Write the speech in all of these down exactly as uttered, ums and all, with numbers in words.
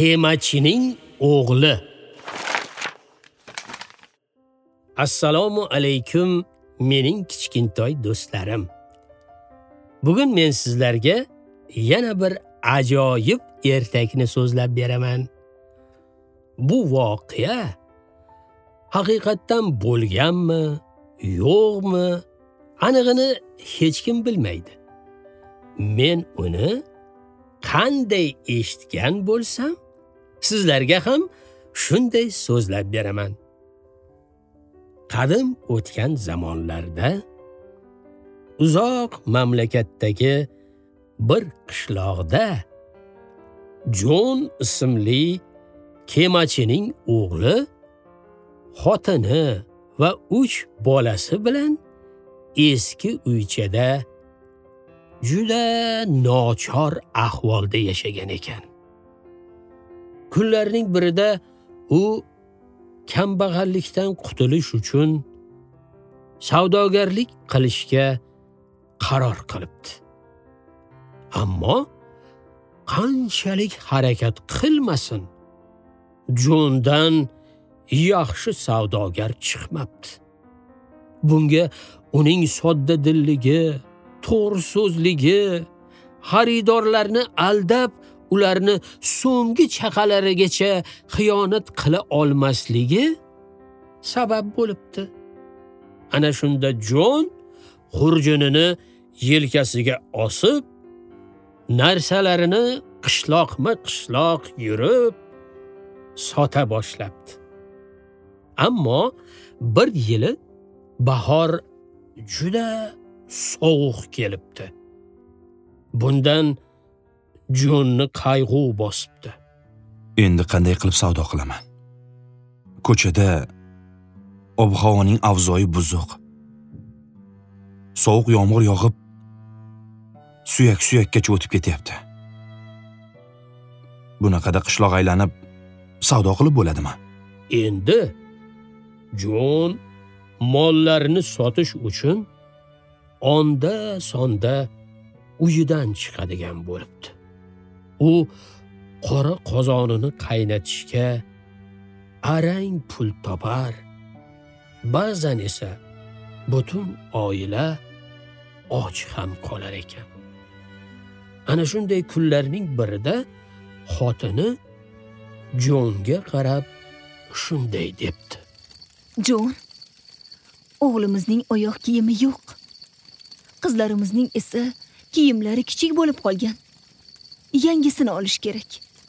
Kemachining o'g'li. Assalomu alaykum mening kichkintoy do'stlarim. Bugun men sizlarga yana bir ajoyib ertakni so'zlab beraman. Bu voqea haqiqatdan bo'lganmi, yo'qmi, anig'ini hech kim bilmaydi. Men uni qanday eshitgan bo'lsam, sizlarga ham shunday so'zlab beraman. Qadim o'tgan zamonlarda uzoq mamlakatdagi bir qishloqda Jon ismli kemachining o'g'li, xotini va uch bolasi bilan eski uychada juda nochor ahvolda yashagan ekan. Kunlarning birida u kambag'allikdan qutulish uchun savdogarlik qilishga qaror qilibdi. Ammo qanchalik harakat qilmasin, Jondan yaxshi savdogar chiqmabdi. Bunga uning sodda dilligi, to'g'ri so'zligi, xaridorlarni aldab, ularni so'nggi chaqalarigacha xiyonat qila olmasligi sabab bo'libdi. Ana shunda Jon xurjunini yelkasiga osib, narsalarini qishloqma-qishloq yurib sota boshlabdi. Ammo bir yili bahor juda sovuq kelibdi. Bundan Jonni qayg'u bosibdi. Endi qanday qilib savdo qilaman? Ko'chada ob-havoning avzoyi buzuq. Sovuq yomg'ir yog'ib, suyak-suyakkacha o'tib ketyapti. Bunaqada qishloq aylanib savdo qilib bo'ladimi? Endi Jon mollarini sotish uchun onda sonda uyidan chiqadigan bo'libdi. U qora qozonini qaynatishga arang pul topar. Ba'zan esa butun oila och ham qolar ekan. Ana shunday kunlarning birida xotini Jonga qarab shunday debdi. Jon, o'g'limizning oyoq kiyimi yo'q. Qizlarimizning esa kiyimlari kichik bo'lib qolgan. Yangisini olish kerak.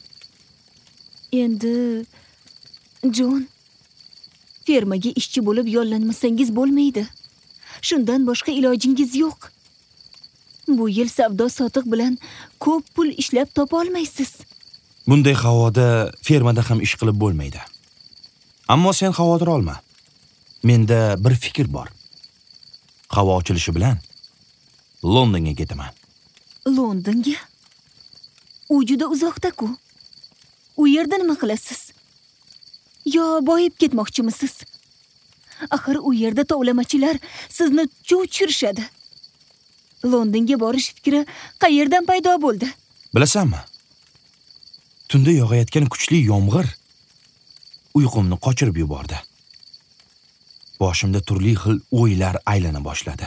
Endi Jon, fermaga ishchi bo'lib yollanmasangiz bo'lmaydi. Shundan boshqa ilojingiz yo'q. Bu yil savdo sotiq bilan ko'p pul ishlab topa olmaysiz. Bunday havoda fermada ham ish qilib bo'lmaydi. Ammo sen xavotir olma. Menda bir fikr bor. Havo ochilishi bilan Londonga ketaman. Londonga? U juda uzoqda-ku. U yerda nima qilasiz? Yo boyib ketmoqchimisiz? Axir u yerda tovlamachilar sizni chuv tushirishadi. Londonga borish fikri qayerdan paydo bo'ldi? Bilasanmi? Tunda yog'ayotgan kuchli yomg'ir uyqumni qochirib yubordi. Boshimda turli xil o'ylar aylana boshladi.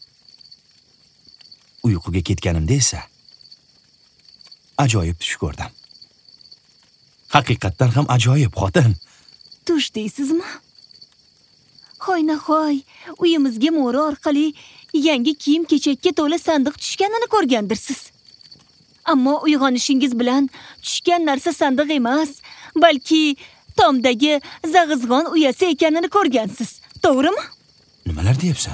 Uyquga ketganimda esa ajoyib tush ko'rdim. Haqiqatdan ham ajoyib, xotin. Tush deysizmi? Hoynahoy, uyimizga mo'ri orqali yangi kiyim-kechakka to'la sandiq tushganini ko'rgandirsiz. Ammo uyg'onishingiz bilan tushgan narsa sandiq emas, balki tomdagi zag'izg'on uyasi ekanini ko'rgansiz. To'g'rimi? Nimalar deyapsan?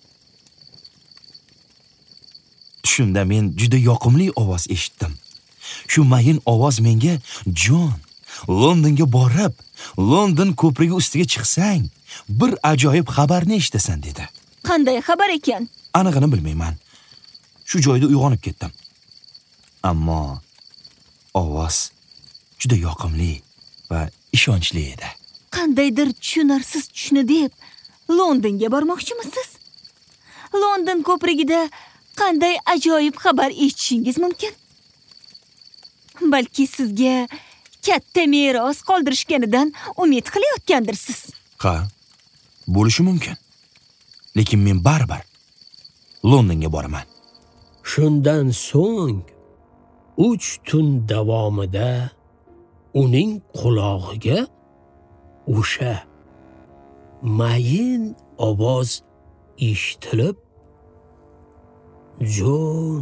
Tushimda men juda yoqimli ovoz eshitdim. Shu mayin ovoz menga Jon, Londonga borib, London ko'prigi ustiga chiqsang, bir ajoyib xabarni eshitasan dedi. Qanday xabar ekan? Anig'ini bilmayman. Shu joyda uyg'onib ketdim. Ammo ovoz juda yoqimli va ishonchli edi. Qandaydir tushunarsiz tushni deb Londonga bormoqchimisiz? London ko'prigida qanday ajoyib xabar eshitishingiz mumkin? Balki sizga katta meros qoldirishganidan umid qilayotgandirsiz. Ha, bo'lishi mumkin. Lekin men baribir Londonga boraman. Shundan so'ng uch tun davomida uning qulog'iga o'sha mayin ovoz eshitilib, Jon,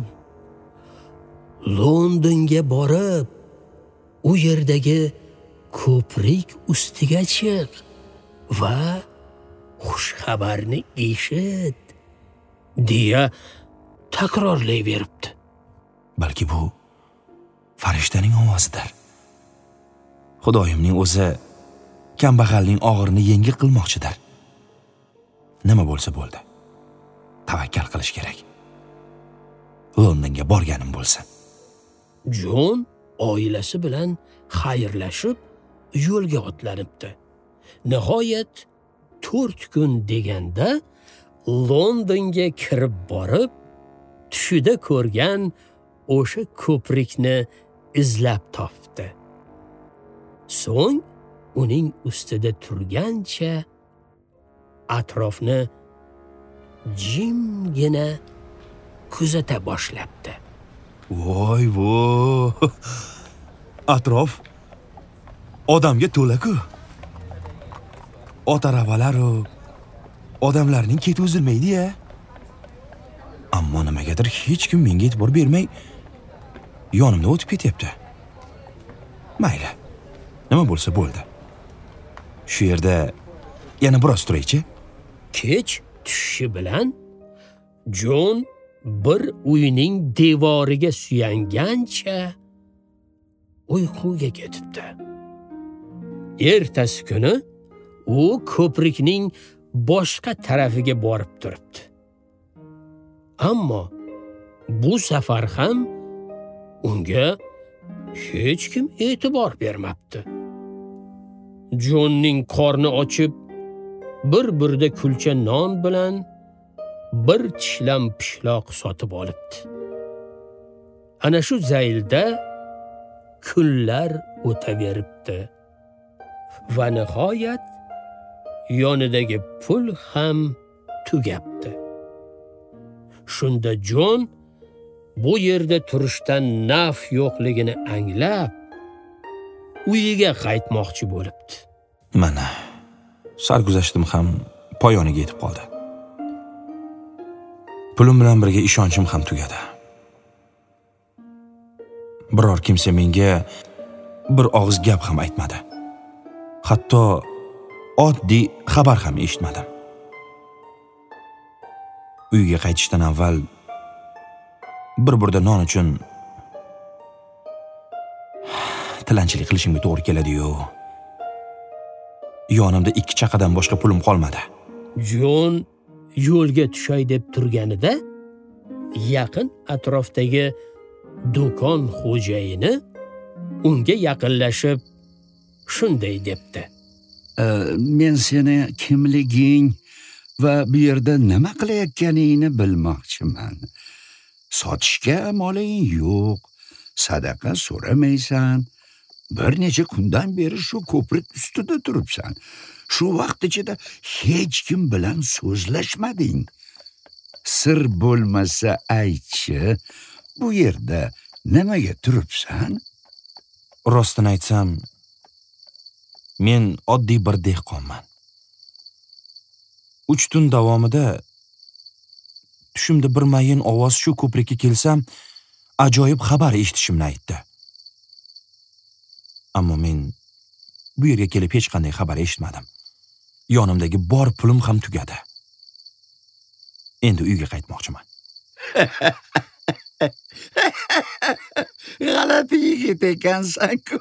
Londonga borib, u yerdagi ko'prik ustiga chiq va xush xabarni eshit, deya takrorlayveribdi. Balki bu farishtaning ovozidir. Xudoyimning o'zi kambag'alning og'irini yengil qilmoqchidir. Nima bo'lsa bo'ldi. Tavakkal qilish kerak. Londonga borganim bo'lsin. Jon oilasi bilan xayrlashib yo'lga otlanibdi. Nihoyat to'rt kun deganda Londonga kirib borib, tushida ko'rgan o'sha ko'prikni izlab topdi. So'ng uning ustida turgancha atrofni jimgina kuzata boshlabdi. Voy voy. Atrof odamga to'la-ku. Ot arabalaru odamlarning keti uzilmaydi-ya. Ammo nimagadir hech kim menga e'tibor bermay yonimdan o'tib ketyapti. Mayli. Nima bo'lsa bo'ldi. Shu yerda yana biroz turaychi. Kech tushishi bilan Jon bir uyning devoriga suyangancha uyquga ketibdi. Ertasi kuni u ko'prikning boshqa tarafiga borib turibdi. Ammo bu safar ham unga hech kim e'tibor bermabdi. Jonning qorni ochib, bir burda kulcha non bilan bir tishlam pishloq sotib olibdi. Ana shu zaylda kunlar o'taveribdi va nihoyat yonidagi pul ham tugabdi. Shunda Jon bu yerda turishdan naf yo'qligini anglab, uyiga qaytmoqchi bo'libdi. Mana, sarguzashtim ham poyoniga yetib qoldi. Pulim bilan birga ishonchim ham tugadi. Biror kimsa menga bir og'iz gap ham aytmadi. Hatto oddiy xabar ham eshitmadim. Uyga qaytishdan avval bir burda non uchun tilanchilik qilishimga to'g'ri keladi-yu. Yonimda ikki chaqadan boshqa pulim qolmadi. Jon yo'lga tushay deb turganida yaqin atrofdagi do'kon xo'jayini unga yaqinlashib shunday debdi. E, men seni kimliging va bu yerda nima qilayotganingni bilmoqchiman. Sotishga moling yo'q, sadaqa so'ramaysan. Bir necha kundan beri shu ko'prik ustida turibsan. Shu vaqt ichida hech kim bilan so'zlashmading. Sir bo'lmasa aytchi, bu yerda nimaga turibsan? Rostini aytsam, men oddiy bir dehqonman. uch tun davomida tushimda bir mayin ovoz shu ko'prikka kelsam, ajoyib xabar eshitishimni aytdi. Ammo men bu yerga kelib hech qanday xabar eshitmadim. Yonimdagi bor pulim ham tugadi. Endi uyga qaytmoqchiman. G'alati yigit ekansan-ku.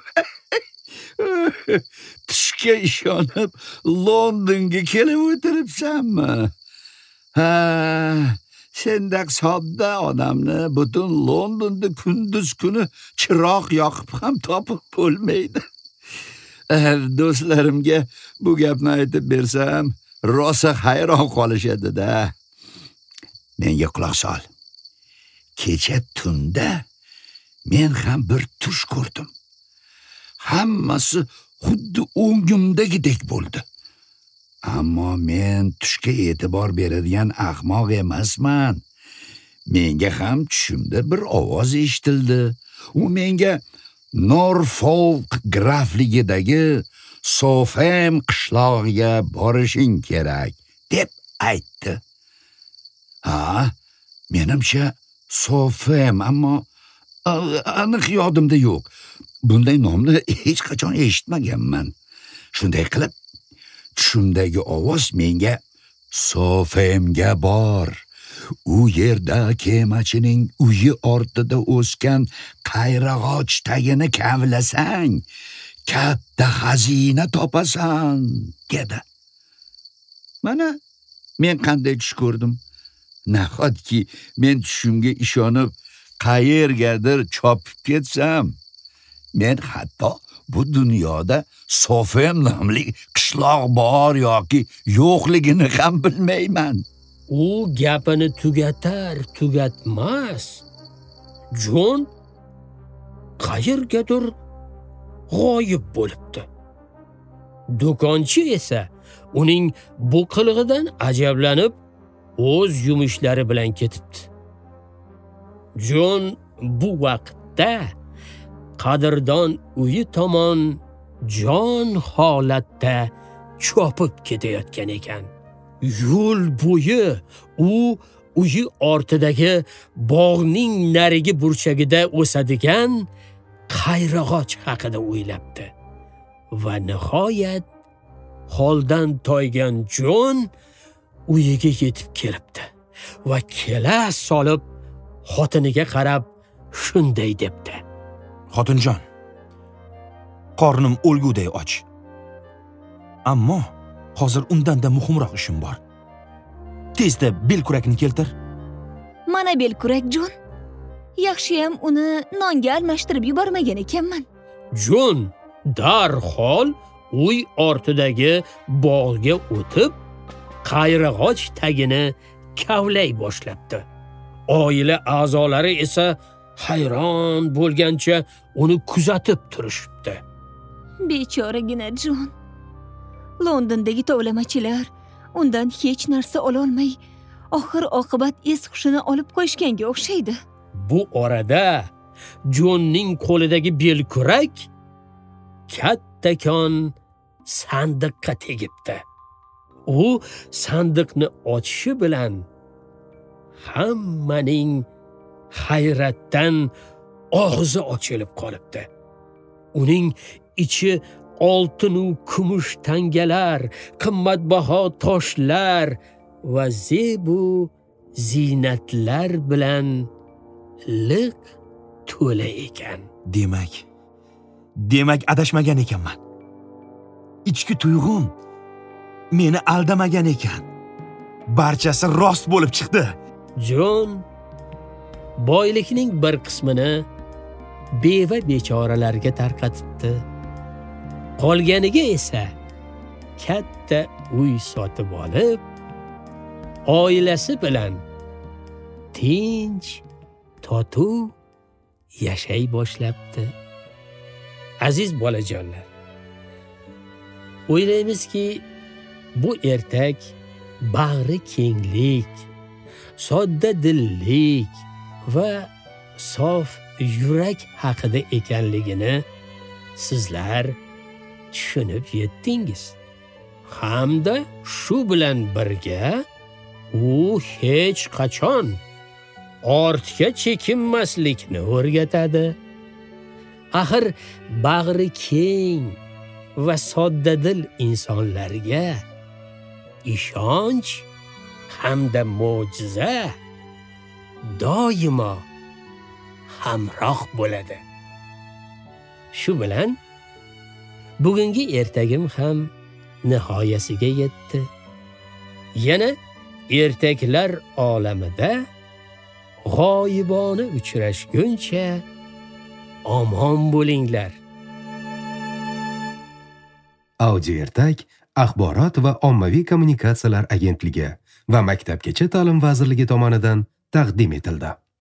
Tushga ishonib Londonga kelib o'tiribsanmi? Ha, sendaq sodda odamni butun Londonda kunduz kuni chiroq yoqib ham topib bo'lmaydi. Do'stlarimga bu gapni aytib bersam, rosa hayron qolishadi-da. Menga quloq sol. Kecha tunda men ham bir tush ko'rdim. hammasi xuddi o'ngimdagidek bo'ldi. Ammo men tushga e'tibor beradigan ahmoq emasman. Menga ham tushimda bir ovoz eshitildi. U menga Norfolk grafligidagi Sofem qishlog'iga borishing kerak deb aytdi. Ha, menimcha Sofem, ammo aniq yodimda yo'q. Bunday nomni hech qachon eshitmaganman. Shunday qilib, tushimdagi ovoz menga Sofemga bor. U yerda kemachining uyi ortida o'sgan qayrag'och tagini kavlasang, katta xazina topasan, dedi. Mana men qanday tush ko'rdim. Nahotki men tushimga ishonib qayergadir chopib ketsam, men hatto bu dunyoda Sofem nomli qishloq bor yoki yo'qligini ham bilmayman. U gapini tugatar tugatmas Jon qayergadir g'oyib bo'libdi. Do'konchi esa uning bu qilig'idan ajablanib o'z yumushlari bilan ketibdi. Jon bu vaqtda qadrdon uyi tomon jon holatda chopib ketayotgan ekan. Yo'l bo'yi u uyi ortidagi bog'ning narigi burchagida o'sadigan qayrag'och haqida o'ylabdi va nihoyat holdan toygan Jon uyiga yetib kelibdi va kela solib xotiniga qarab shunday debdi: Xotinjon, qornim o'lguday och. Ammo hozir undanda muhimroq ishim bor. Tezda belkurakni keltir. Mana belkurak, Jon. Yaxshiyam uni nonga almashtirib yubormagan ekanman. Jon darhol uy ortidagi bog'ga o'tib, qayrag'och tagini kavlay boshlabdi. Oila a'zolari esa hayron bo'lgancha uni kuzatib turishibdi. Bechoragina Jon. Londondagi tovlamachilar undan hech narsa ola olmay, oxir oqibat es-hushini olib qo'yishganga o'xshaydi. Bu orada Jonning qo'lidagi belkurak kattakon sandiqqa tegibdi. U sandiqni ochishi bilan hammaning hayratdan og'zi ochilib qolibdi. Uning ichi oltin u kumush tangalar, qimmatbaho toshlar va zebu ziynatlar bilan liq to'la ekan. Demak, demak adashmagan ekanman. Ichki tuyg'um meni aldamagan ekan. Barchasi rost bo'lib chiqdi. Jon boylikning bir qismini beva bechoralarga tarqatibdi. Qolganiga esa katta uy sotib olib, oilasi bilan tinch, totuv yashay boshlabdi. Aziz bolajonlar, o'ylaymizki, bu ertak bag'ri kenglik, sodda dillik va sof yurak haqida ekanligini sizlar tushunib yetdingiz. Hamda shu bilan birga u hech qachon ortga chekinmaslikni o'rgatadi. Axir bag'ri keng va soddadil insonlarga ishonch hamda mo'jiza doimo hamroh bo'ladi. Shu bilan bugungi ertagim ham nihoyasiga yetdi. Yana ertaklar olamida g'oyibona uchrashguncha omon bo'linglar. Audio ertak Axborot va ommaviy kommunikatsiyalar agentligi va Maktabgacha ta'lim vazirligi tomonidan taqdim etildi.